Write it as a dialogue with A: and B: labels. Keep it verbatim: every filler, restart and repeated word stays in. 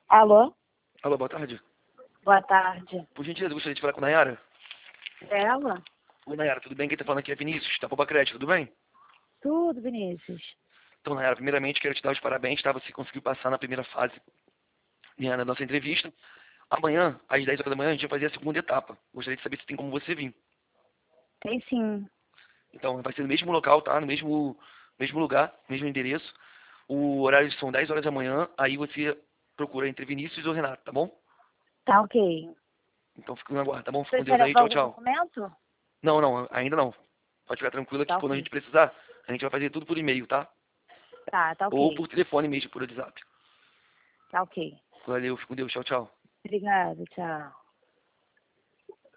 A: Alô?
B: Alô, boa tarde.
A: Boa tarde.
B: Por gentileza, eu gostaria de falar com a Nayara.
A: Ela?
B: Oi, Nayara, tudo bem? Quem tá falando aqui é Vinícius, da Poupa Crédito, tudo bem?
A: Tudo, Vinícius.
B: Então, Nayara, primeiramente quero te dar os parabéns, tá? Você conseguiu passar na primeira fase né, na nossa entrevista. Amanhã, às dez horas da manhã, a gente vai fazer a segunda etapa. Gostaria de saber se tem como você vir.
A: Tem sim.
B: Então, vai ser no mesmo local, tá? No mesmo, mesmo lugar, mesmo endereço. O horário são dez horas da manhã, aí você procura entre Vinícius ou Renato, tá bom?
A: Tá ok.
B: Então, fica no aguardo, tá bom? Fica
A: Você
B: com Deus
A: espera
B: aí,
A: para
B: tchau,
A: algum
B: tchau.
A: documento?
B: Não, não, ainda não. Pode ficar tranquila que
A: Tá
B: quando a
A: ok.
B: gente precisar, a gente vai fazer tudo por e-mail, tá?
A: Tá, tá
B: Ou
A: ok.
B: por telefone mesmo, por WhatsApp.
A: Tá ok.
B: Valeu, fica com Deus, tchau, tchau.
A: Obrigada, tchau.